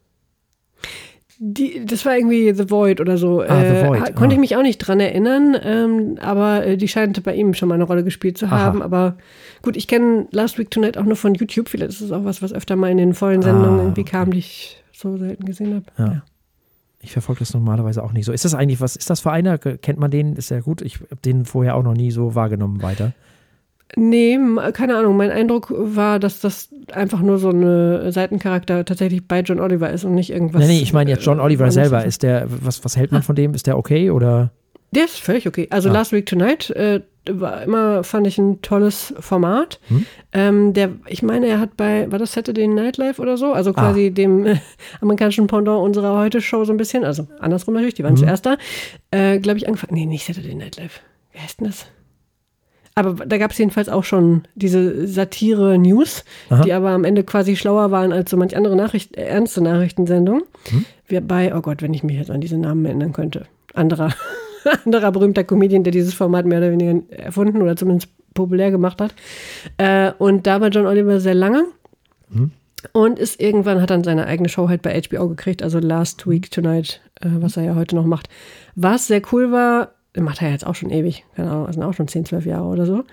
Das war irgendwie The Void oder so. The Void. Konnte ich mich auch nicht dran erinnern, aber die scheint bei ihm schon mal eine Rolle gespielt zu haben. Aber gut, ich kenne Last Week Tonight auch nur von YouTube. Vielleicht ist es auch was öfter mal in den vollen Sendungen irgendwie kam, die ich so selten gesehen habe. Ja. Ich verfolge das normalerweise auch nicht so. Ist das eigentlich, was ist das für einer? Kennt man den? Ist ja gut. Ich habe den vorher auch noch nie so wahrgenommen weiter. Nee, keine Ahnung. Mein Eindruck war, dass das einfach nur so ein Seitencharakter tatsächlich bei John Oliver ist und nicht irgendwas. Nee, ich meine jetzt John Oliver selber. Ist der, was hält man von dem? Ist der okay oder? Der ist völlig okay. Also Last Week Tonight war immer, fand ich, ein tolles Format. Ich meine, er hat war das Saturday Night Live oder so? Also quasi dem amerikanischen Pendant unserer Heute-Show so ein bisschen. Also andersrum natürlich, die waren zuerst da. Glaube ich, angefangen. Nee, nicht Saturday Night Live. Wie heißt denn das? Aber da gab es jedenfalls auch schon diese Satire-News, die aber am Ende quasi schlauer waren als so manch andere ernste Nachrichtensendung. Oh Gott, wenn ich mich jetzt an diese Namen erinnern könnte. Anderer berühmter Comedian, der dieses Format mehr oder weniger erfunden oder zumindest populär gemacht hat. Und da war John Oliver sehr lange und hat dann seine eigene Show halt bei HBO gekriegt, also Last Week Tonight, was er ja heute noch macht. Was sehr cool war, macht er jetzt auch schon ewig, keine Ahnung, also auch schon 10, 12 Jahre oder so,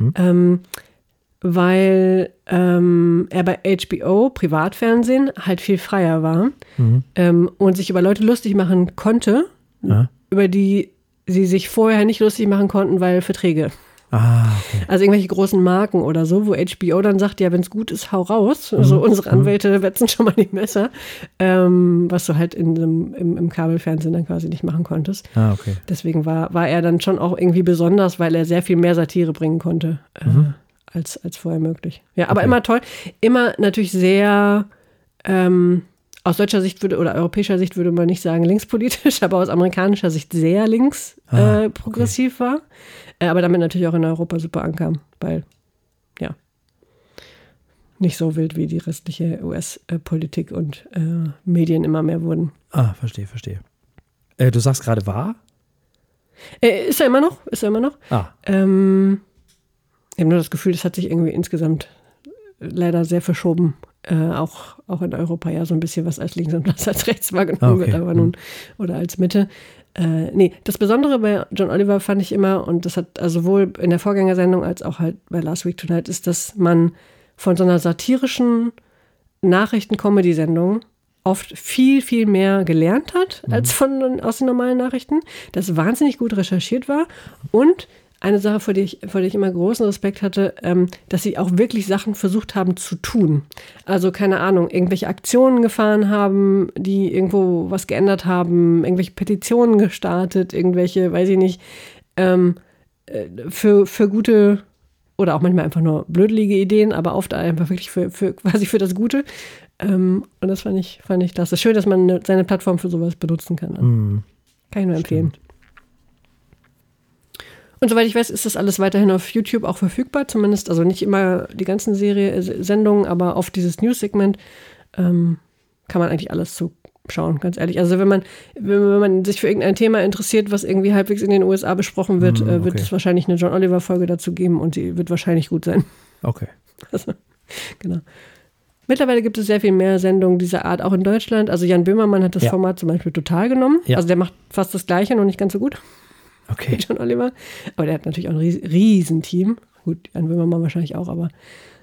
weil er bei HBO, Privatfernsehen, halt viel freier war und sich über Leute lustig machen konnte, über die sie sich vorher nicht lustig machen konnten, weil Verträge. Okay. Also irgendwelche großen Marken oder so, wo HBO dann sagt, ja, wenn es gut ist, hau raus. Also unsere Anwälte wetzen schon mal die Messer, was du halt im Kabelfernsehen dann quasi nicht machen konntest. Okay. Deswegen war er dann schon auch irgendwie besonders, weil er sehr viel mehr Satire bringen konnte, als vorher möglich. Ja, aber immer toll. Immer natürlich sehr aus deutscher Sicht oder europäischer Sicht würde man nicht sagen linkspolitisch, aber aus amerikanischer Sicht sehr progressiv war. Aber damit natürlich auch in Europa super ankam, weil, ja, nicht so wild, wie die restliche US-Politik und Medien immer mehr wurden. Ah, verstehe. Du sagst gerade war? Ist er immer noch. Ah. Ich habe nur das Gefühl, das hat sich irgendwie insgesamt leider sehr verschoben. Auch in Europa ja so ein bisschen was als links und was als rechts wahrgenommen wird, aber nun, oder als Mitte. Das Besondere bei John Oliver fand ich immer, und das hat also sowohl in der Vorgängersendung als auch halt bei Last Week Tonight, ist, dass man von so einer satirischen Nachrichten-Comedy-Sendung oft viel, viel mehr gelernt hat als aus den normalen Nachrichten, das wahnsinnig gut recherchiert war und eine Sache, vor der ich immer großen Respekt hatte, dass sie auch wirklich Sachen versucht haben zu tun. Also, keine Ahnung, irgendwelche Aktionen gefahren haben, die irgendwo was geändert haben, irgendwelche Petitionen gestartet, irgendwelche, weiß ich nicht, für gute oder auch manchmal einfach nur blödelige Ideen, aber oft einfach wirklich quasi für das Gute. Und das fand ich klasse. Schön, dass man seine Plattform für sowas benutzen kann. Kann ich nur empfehlen. Stimmt. Und soweit ich weiß, ist das alles weiterhin auf YouTube auch verfügbar, zumindest, also nicht immer die ganzen Sendungen, aber auf dieses News-Segment kann man eigentlich alles zuschauen, ganz ehrlich. Also wenn man sich für irgendein Thema interessiert, was irgendwie halbwegs in den USA besprochen wird, wird es wahrscheinlich eine John Oliver-Folge dazu geben und die wird wahrscheinlich gut sein. Okay. Also, genau. Mittlerweile gibt es sehr viel mehr Sendungen dieser Art, auch in Deutschland. Also Jan Böhmermann hat das Format zum Beispiel total genommen. Ja. Also der macht fast das Gleiche, noch nicht ganz so gut. Okay. John Oliver. Aber der hat natürlich auch ein Riesenteam. Gut, Jan Böhmermann wahrscheinlich auch, aber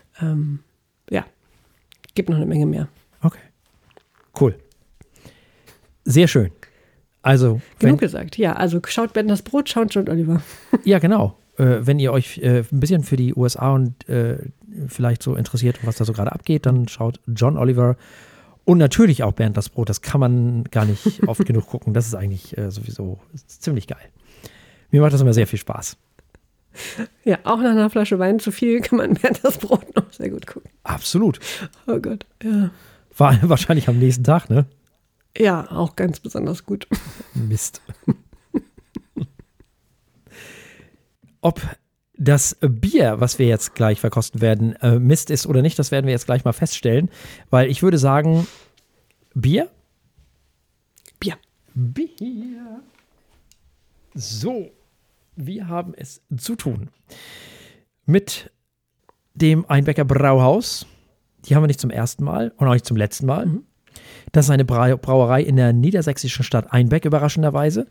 gibt noch eine Menge mehr. Okay. Cool. Sehr schön. Also genug gesagt, ja. Also schaut Ben das Brot, schaut John Oliver. Ja, genau. Wenn ihr euch ein bisschen für die USA und vielleicht so interessiert, was da so gerade abgeht, dann schaut John Oliver und natürlich auch Bernd das Brot. Das kann man gar nicht oft genug gucken. Das ist eigentlich sowieso ziemlich geil. Mir macht das immer sehr viel Spaß. Ja, auch nach einer Flasche Wein zu viel kann man Bernd das Brot noch sehr gut gucken. Absolut. Oh Gott, ja. War wahrscheinlich am nächsten Tag, ne? Ja, auch ganz besonders gut. Mist. Ob das Bier, was wir jetzt gleich verkosten werden, Mist ist oder nicht, das werden wir jetzt gleich mal feststellen. Weil ich würde sagen, Bier? Bier. So, wir haben es zu tun mit dem Einbecker Brauhaus. Die haben wir nicht zum ersten Mal und auch nicht zum letzten Mal. Das ist eine Brauerei in der niedersächsischen Stadt Einbeck, überraschenderweise,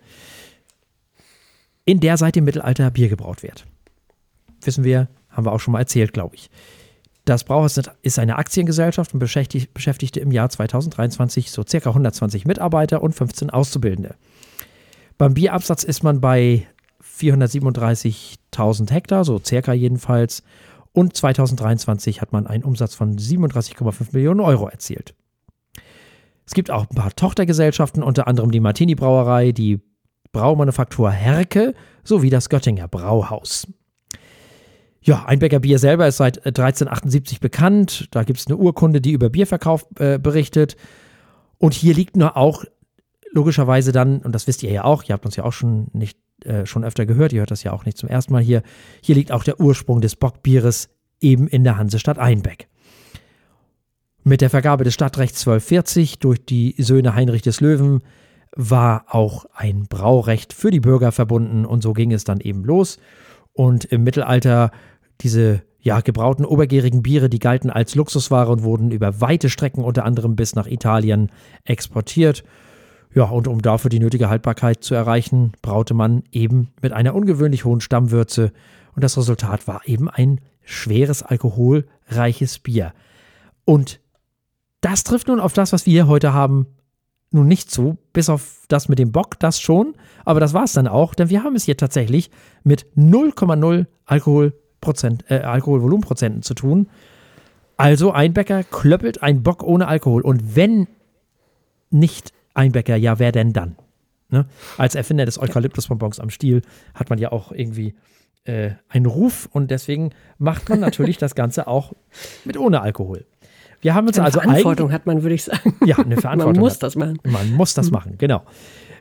in der seit dem Mittelalter Bier gebraut wird. Wissen wir, haben wir auch schon mal erzählt, glaube ich. Das Brauhaus ist eine Aktiengesellschaft und beschäftigte im Jahr 2023 so circa 120 Mitarbeiter und 15 Auszubildende. Beim Bierabsatz ist man bei 437.000 Hektar, so circa jedenfalls. Und 2023 hat man einen Umsatz von 37,5 Millionen Euro erzielt. Es gibt auch ein paar Tochtergesellschaften, unter anderem die Martini Brauerei, die Braumanufaktur Herke sowie das Göttinger Brauhaus. Ja, Einbecker Bier selber ist seit 1378 bekannt. Da gibt es eine Urkunde, die über Bierverkauf berichtet. Und hier liegt nur auch logischerweise dann, und das wisst ihr ja auch, ihr habt uns ja auch schon öfter gehört, ihr hört das ja auch nicht zum ersten Mal hier liegt auch der Ursprung des Bockbieres eben in der Hansestadt Einbeck. Mit der Vergabe des Stadtrechts 1240 durch die Söhne Heinrich des Löwen war auch ein Braurecht für die Bürger verbunden und so ging es dann eben los. Und im Mittelalter diese gebrauten obergärigen Biere, die galten als Luxusware und wurden über weite Strecken unter anderem bis nach Italien exportiert. Ja, und um dafür die nötige Haltbarkeit zu erreichen, braute man eben mit einer ungewöhnlich hohen Stammwürze und das Resultat war eben ein schweres, alkoholreiches Bier. Und das trifft nun auf das, was wir hier heute haben, nun nicht zu, bis auf das mit dem Bock, das schon, aber das war es dann auch, denn wir haben es hier tatsächlich mit 0,0 Alkoholvolumenprozenten zu tun. Also Einbecker klöppelt ein Bock ohne Alkohol und wenn nicht Einbecker, ja, wer denn dann? Ne? Als Erfinder des Eukalyptusbonbons am Stiel hat man ja auch irgendwie einen Ruf und deswegen macht man natürlich das Ganze auch mit ohne Alkohol. Wir haben uns eine Verantwortung hat man, würde ich sagen. Ja, eine Verantwortung. Man muss das machen. Man muss das machen, genau.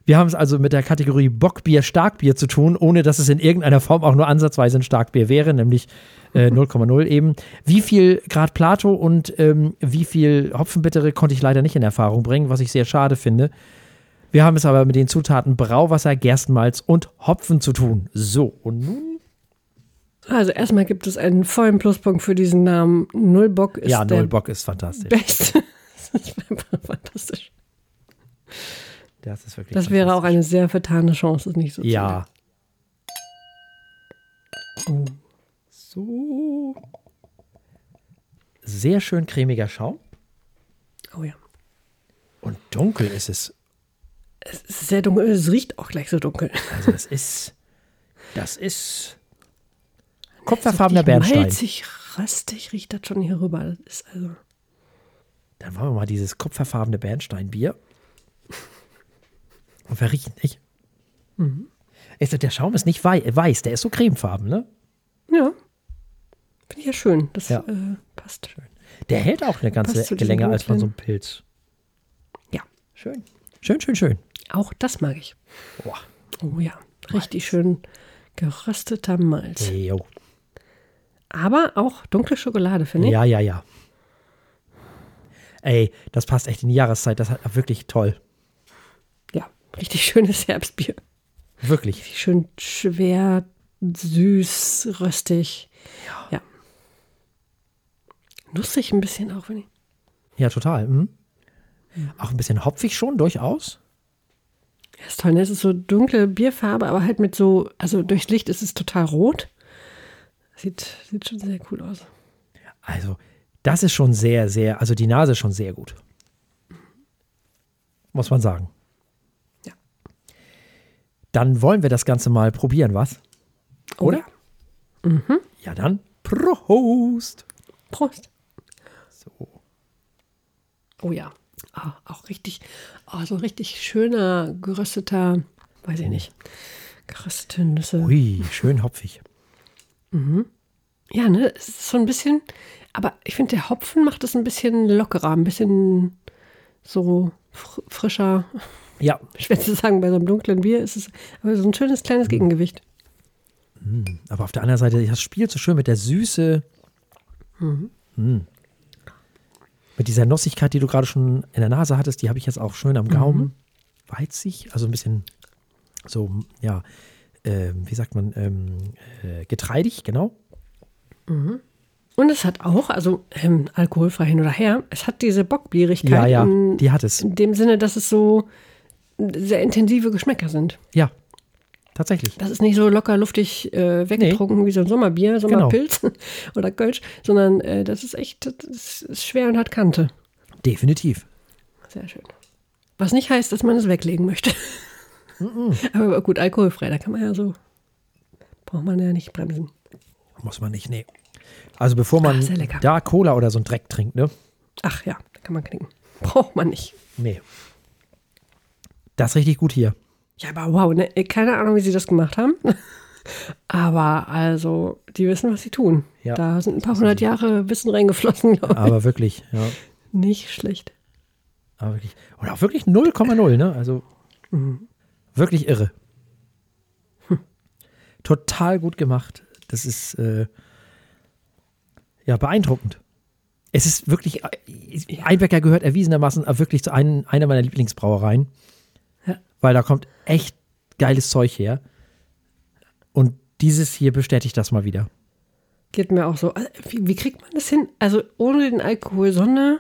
Wir haben es also mit der Kategorie Bockbier, Starkbier zu tun, ohne dass es in irgendeiner Form auch nur ansatzweise ein Starkbier wäre, nämlich 0,0 eben. Wie viel Grad Plato und wie viel Hopfenbittere konnte ich leider nicht in Erfahrung bringen, was ich sehr schade finde. Wir haben es aber mit den Zutaten Brauwasser, Gerstenmalz und Hopfen zu tun. So, und nun? Also erstmal gibt es einen vollen Pluspunkt für diesen Namen. Nullbock ist Nullbock ist fantastisch. Beste. Das ist einfach fantastisch. Das ist wirklich Das wäre auch eine sehr vertane Chance, es nicht so zu Ja. Oh. So. Sehr schön cremiger Schaum. Oh ja. Und dunkel ist es. Es ist sehr dunkel, es riecht auch gleich so dunkel. Also das ist kupferfarbener Bernstein. Malzig, röstig riecht das schon hier rüber. Das ist also. Dann wollen wir mal dieses kupferfarbene Bernsteinbier. Und wir riechen nicht. Mhm. Der Schaum ist nicht weiß, der ist so cremefarben, ne? Ja. Finde ich ja schön. Das passt. Schön. Der hält auch eine ganze Ecke länger als von so einem Pilz. Ja. Schön. Schön. Auch das mag ich. Boah. Oh ja. Richtig schön gerösteter Malz. Jo. Aber auch dunkle Schokolade, finde ich. Ja. Ey, das passt echt in die Jahreszeit. Das hat wirklich toll. Ja, richtig schönes Herbstbier. Wirklich. Richtig schön schwer, süß, röstig. Ja. Nussig ein bisschen auch, finde ich. Ja, total. Mhm. Auch ein bisschen hopfig schon, durchaus. Ja, ist toll, ne? Es ist so dunkle Bierfarbe, aber halt mit so, also durchs Licht ist es total rot. Sieht schon sehr cool aus. Also, das ist schon sehr, sehr, also die Nase ist schon sehr gut. Muss man sagen. Ja. Dann wollen wir das Ganze mal probieren, was? Oder? Ja. Mhm. Ja, dann Prost. Prost. So. Oh ja. Auch richtig, so richtig schöner, gerösteter, weiß ich nicht, geröstete Nüsse. Ui, schön hopfig. Ja, ne, es ist so ein bisschen, aber ich finde, der Hopfen macht es ein bisschen lockerer, ein bisschen so frischer. Ja. Schwer zu sagen, bei so einem dunklen Bier ist es aber so ein schönes kleines Gegengewicht. Aber auf der anderen Seite, das spielt so schön mit der Süße. Mit dieser Nussigkeit, die du gerade schon in der Nase hattest, die habe ich jetzt auch schön am Gaumen. Weizig, also ein bisschen so, ja, wie sagt man, getreidig, genau. Und es hat auch, also alkoholfrei hin oder her, es hat diese Bockbierigkeit. Ja, die hat es. In dem Sinne, dass es so sehr intensive Geschmäcker sind. Ja, tatsächlich. Das ist nicht so locker luftig weggetrunken wie so ein Sommerbier, Sommerpilz oder Kölsch, sondern das ist echt, das ist schwer und hat Kante. Definitiv. Sehr schön. Was nicht heißt, dass man es weglegen möchte. Aber gut, alkoholfrei, da kann man ja so, braucht man ja nicht bremsen. Muss man nicht, nee. Also bevor man da Cola oder so einen Dreck trinkt, ne? Ach ja, da kann man knicken. Braucht man nicht. Nee. Das ist richtig gut hier. Ja, aber wow, ne? Keine Ahnung, wie sie das gemacht haben. Aber also, die wissen, was sie tun. Ja. Da sind ein paar hundert Jahre Wissen reingeflossen, glaube ich. Aber wirklich, ja. Nicht schlecht. Aber wirklich. Und auch wirklich 0,0, ne? Also wirklich irre. Total gut gemacht. Das ist beeindruckend. Es ist wirklich, Einbecker gehört erwiesenermaßen wirklich zu einer meiner Lieblingsbrauereien. Ja. Weil da kommt echt geiles Zeug her. Und dieses hier bestätigt das mal wieder. Geht mir auch so. Wie kriegt man das hin? Also ohne den Alkohol so einen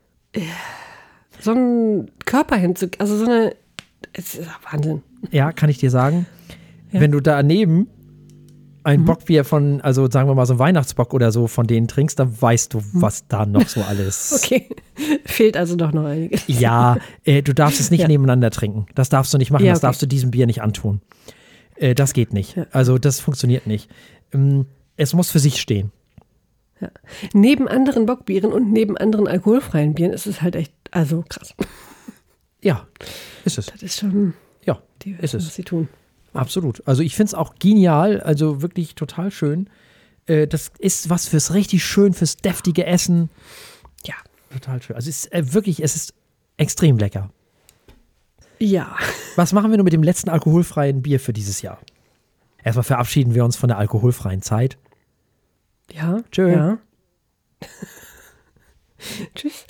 Körper hinzukriegen. Also es ist Wahnsinn. Ja, kann ich dir sagen. Ja. Wenn du daneben ein Bockbier von, also sagen wir mal so ein Weihnachtsbock oder so von denen trinkst, dann weißt du, was da noch so alles. Okay, fehlt also doch noch einiges. Ja, du darfst es nicht nebeneinander trinken. Das darfst du nicht machen, Ja, das darfst du diesem Bier nicht antun. Das geht nicht. Ja. Also das funktioniert nicht. Es muss für sich stehen. Ja. Neben anderen Bockbieren und neben anderen alkoholfreien Bieren ist es halt echt, also krass. Ja, ist es. Das ist schon, Ja, die ist wissen, es. was sie tun. Absolut. Also ich finde es auch genial, also wirklich total schön. Das ist was fürs richtig schön, fürs deftige Essen. Ja. Total schön. Also es ist wirklich, es ist extrem lecker. Ja. Was machen wir nun mit dem letzten alkoholfreien Bier für dieses Jahr? Erstmal verabschieden wir uns von der alkoholfreien Zeit. Ja. Tschö. Ja. Tschüss.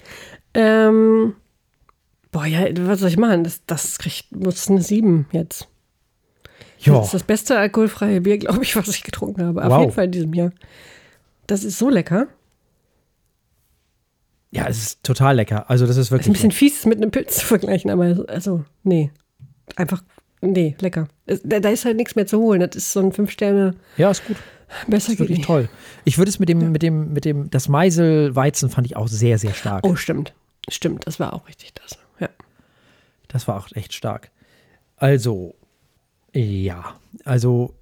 Was soll ich machen? Muss eine 7 jetzt. Ja. Das ist das beste alkoholfreie Bier, glaube ich, was ich getrunken habe. Auf Wow. jeden Fall in diesem Jahr. Das ist so lecker. Ja, es ist total lecker. Also das ist Ist wirklich ein bisschen fies, es mit einem Pilz zu vergleichen, aber nee. Einfach, nee, lecker. Da ist halt nichts mehr zu holen. Das ist so ein 5-Sterne. Ja, ist gut. Besser Das ist geht wirklich nicht. toll. Ich würde es das Meiselweizen fand ich auch sehr, sehr stark. Oh, stimmt. Stimmt, das war auch richtig das. Ja. Das war auch echt stark. Also, ja. Also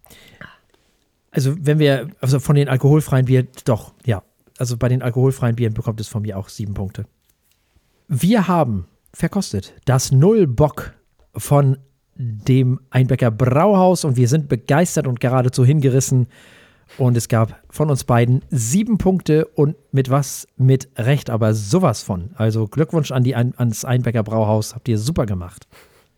von den alkoholfreien Bieren, doch, ja. Also bei den alkoholfreien Bieren bekommt es von mir auch 7 Punkte. Wir haben verkostet das Nullbock von dem Einbecker Brauhaus und wir sind begeistert und geradezu hingerissen. Und es gab von uns beiden 7 Punkte und mit Recht, aber sowas von. Also Glückwunsch ans Einbecker Brauhaus, habt ihr super gemacht.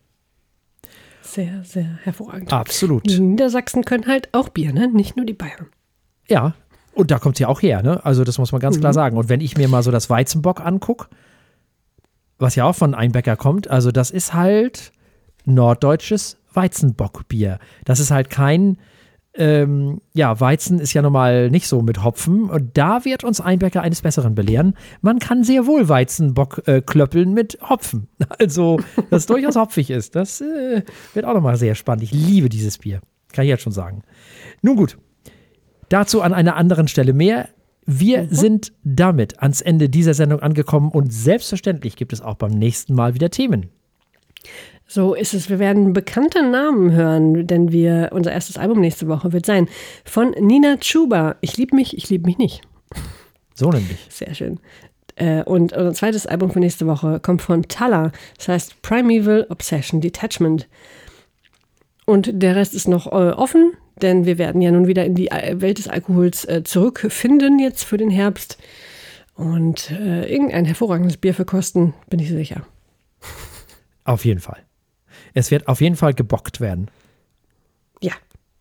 Sehr, sehr hervorragend. Absolut. Die Niedersachsen können halt auch Bier, ne? Nicht nur die Bayern. Ja, und da kommt es ja auch her, ne? Also das muss man ganz klar sagen. Und wenn ich mir mal so das Weizenbock angucke, was ja auch von Einbecker kommt, also das ist halt norddeutsches Weizenbockbier. Das ist halt kein, Weizen ist ja normal nicht so mit Hopfen und da wird uns Einbecker eines Besseren belehren. Man kann sehr wohl Weizenbock klöppeln mit Hopfen. Also, das durchaus hopfig ist. Das wird auch nochmal sehr spannend. Ich liebe dieses Bier. Kann ich jetzt schon sagen. Nun gut, dazu an einer anderen Stelle mehr. Wir sind damit ans Ende dieser Sendung angekommen und selbstverständlich gibt es auch beim nächsten Mal wieder Themen. So ist es. Wir werden bekannte Namen hören, denn unser erstes Album nächste Woche wird sein von Nina Chuba. Ich lieb mich nicht. So nämlich. Sehr schön. Und unser zweites Album für nächste Woche kommt von Talla. Das heißt Primeval Obsession Detachment. Und der Rest ist noch offen, denn wir werden ja nun wieder in die Welt des Alkohols zurückfinden jetzt für den Herbst. Und irgendein hervorragendes Bier verkosten, bin ich sicher. Auf jeden Fall. Es wird auf jeden Fall gebockt werden. Ja.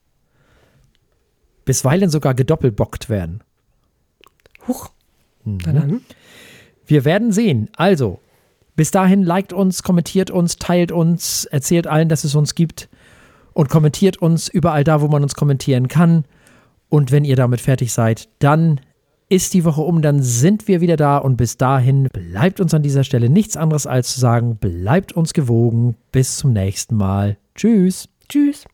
Bisweilen sogar gedoppelbockt werden. Huch. Na dann. Wir werden sehen. Also, bis dahin liked uns, kommentiert uns, teilt uns, erzählt allen, dass es uns gibt und kommentiert uns überall da, wo man uns kommentieren kann. Und wenn ihr damit fertig seid, dann ist die Woche um, dann sind wir wieder da und bis dahin bleibt uns an dieser Stelle nichts anderes als zu sagen, bleibt uns gewogen. Bis zum nächsten Mal. Tschüss. Tschüss.